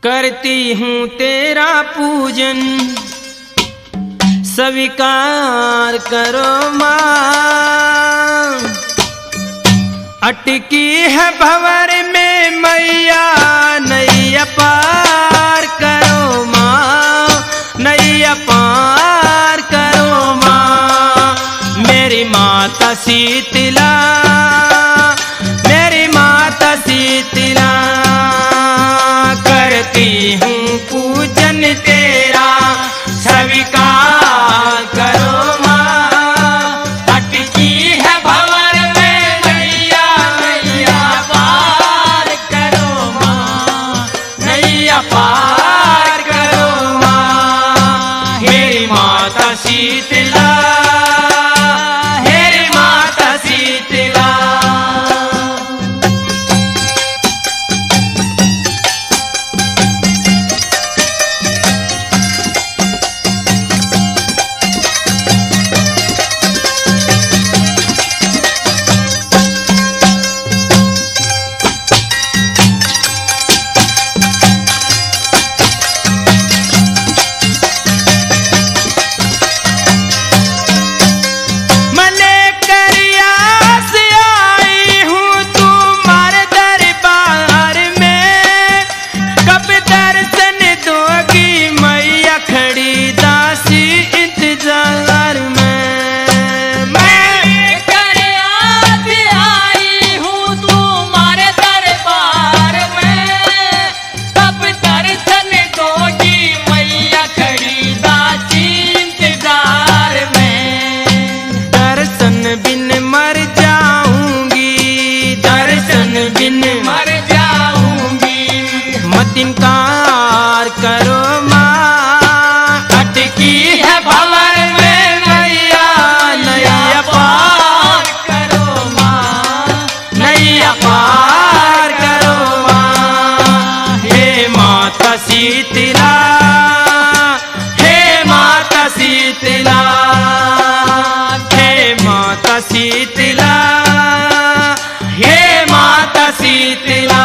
करती हूँ तेरा पूजन, स्वीकार करो माँ। अटकी है भंवर में मैया नैया पार करो माँ, नैया पार करो माँ। मेरी माता शीतला, मेरी माता शीतला, करती हूँ पूजन तेरा, स्वीकार करो माँ। अटकी है भंवर में नैया, नैया पार करो माँ, नैया पार करो माँ। मेरी माता शीतला, मेरी माता शीतला। इनकार करो माँ। अटकी है भंवर में नैया, नैया पार करो माँ, नैया पार करो माँ। हे माता शीतला, हे माता शीतला, हे माता शीतला, हे माता शीतला।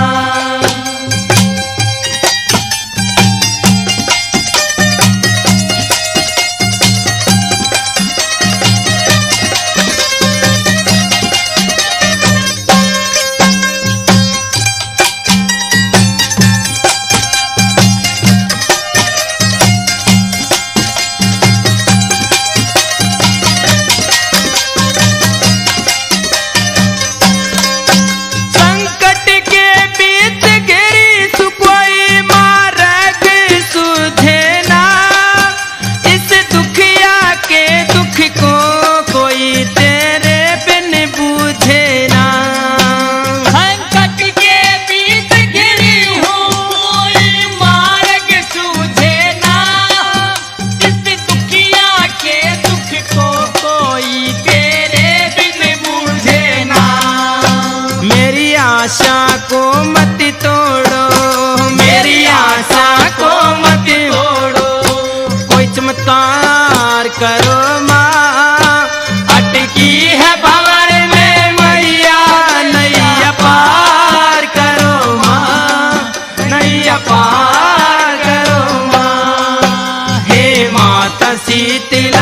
आशा को मत तोड़ो, मेरी आशा को मत तोड़ो, कोई चमत्कार करो माँ। अटकी है भंवर में मैया नैया पार करो माँ, नैया पार करो माँ। हे माता शीतला,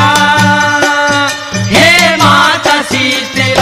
हे माता शीतला,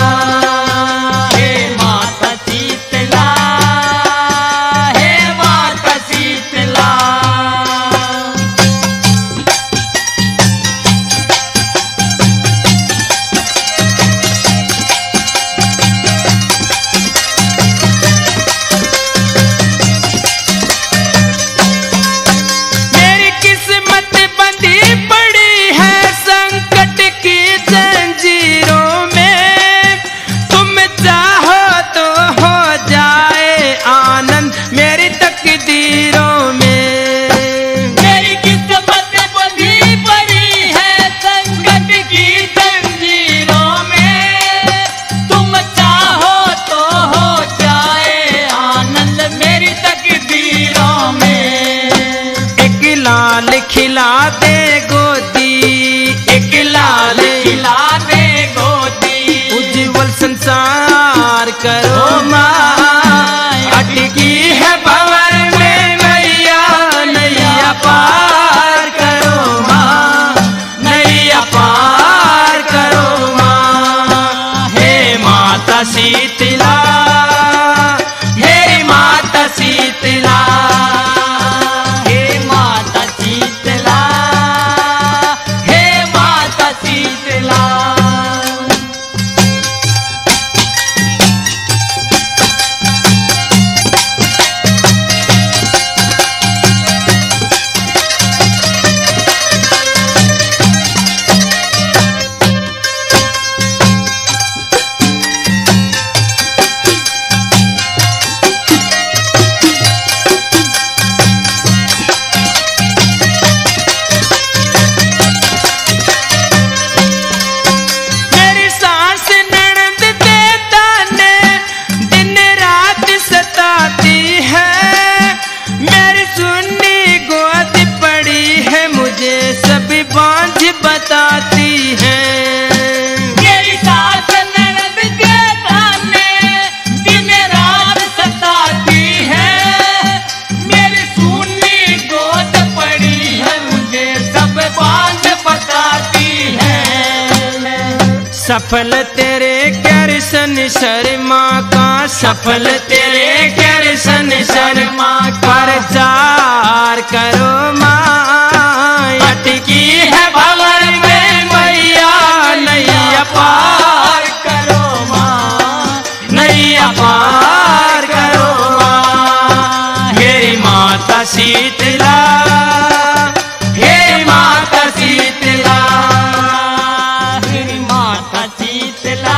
खिला दे गोदी, एक लाल खिला दे गोदी, उज्जवल संसार करो माँ। अटकी है भंवर में शीतला, हे माता शीतला, हे माता शीतला। बताती है मेरी सास ननद के ताने दिन रात सताती है, मेरी सुनी गोद पड़ी है मुझे सब बात बताती है। सफल तेरे कृष्ण शर्मा का, सफल तेरे कृष्ण शर्मा का प्रचार करो माँ, अटकी है भंवर में मैया नैया पार करो माँ, नैया पार करो माँ। हे माता शीतला, हे माता शीतला, मेरी माता शीतला,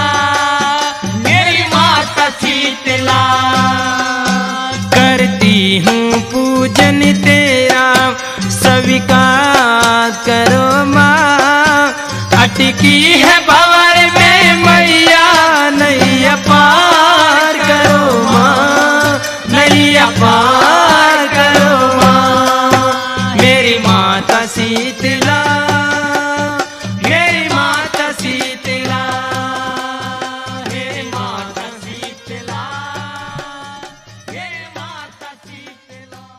मेरी माता शीतला। करती हूँ पूजन तेरा स्वीकार करो माँ, अटकी है भंवर में मैया नैया पार करो माँ, नैया पार